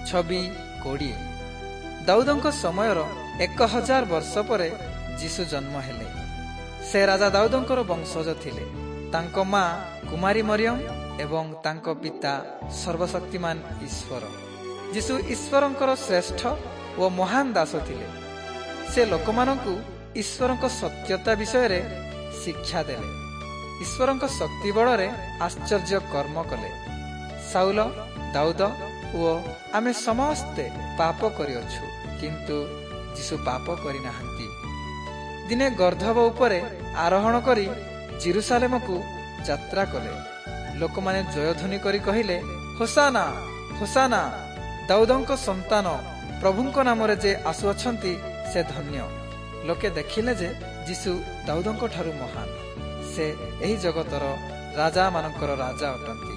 6:20। ଦାଉଦଙ୍କ ସମୟର 1000 ବର୍ଷ ପରେ ଯୀଶୁ ଜନ୍ମ ହେଲେ। ସେ ରାଜା ଦାଉଦଙ୍କର ବଂଶଜ ଥିଲେ। ତାଙ୍କ ମା କୁମାରୀ ମରିୟମ ଏବଂ ତାଙ୍କ ପିତା ସର୍ବଶକ୍ତିମାନ ଈଶ୍ୱର। ଯୀଶୁ ଈଶ୍ୱରଙ୍କର ଶ୍ରେଷ୍ଠ ଓ ମହାନ ଦାସ ଥିଲେ। ସେ ଲୋକମାନଙ୍କୁ ଈଶ୍ୱରଙ୍କ ସତ୍ୟତା ବିଷୟରେ ଶିକ୍ଷା ଦେଲେ। ଈଶ୍ୱରଙ୍କ ଶକ୍ତି ବଳରେ ଆଶ୍ଚର୍ଯ୍ୟ କର୍ମ କଲେ। ସାଉଲ, ଦାଉଦ ଓ ଆମେ ସମସ୍ତେ ପାପ କରିଅଛୁ, କିନ୍ତୁ ଯୀଶୁ ପାପ କରିନାହାନ୍ତି। ଦିନେ ଗର୍ଦ୍ଧବ ଉପରେ ଆରୋହଣ କରି ଜେରୁସାଲେମକୁ ଯାତ୍ରା କଲେ। ଲୋକମାନେ ଜୟଧ୍ୱନି କରି କହିଲେ, ହୋସାନା ହୋସାନା, ଦାଉଦଙ୍କ ସନ୍ତାନ ପ୍ରଭୁଙ୍କ ନାମରେ ଯେ ଆସୁଅଛନ୍ତି ସେ ଧନ୍ୟ। ଲୋକେ ଦେଖିଲେ ଯେ ଯୀଶୁ ଦାଉଦଙ୍କ ଠାରୁ ମହାନ। ସେ ଏହି ଜଗତର ରାଜାମାନଙ୍କର ରାଜା ଅଟନ୍ତି।